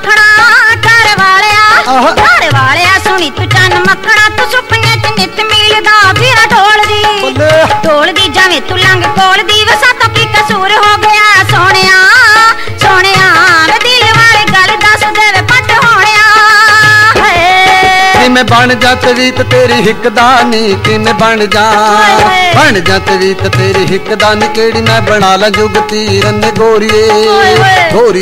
घर वालिया सुनी तू चन मखना तू सुपने च नित मिलदा फिर ढोलदी जावे तू लंघ कोलदी वसा तो की कसूर हो गया सोहणिया सोहणिया वे दिल वाली गल दस दे वे पट होणिया किमें बन जा तवीत तेरी हिक दा नी किमें बन जा तवीत तेरी हिक दा नी केड़ी मैं बना ला जुगती रन्ने गोरिए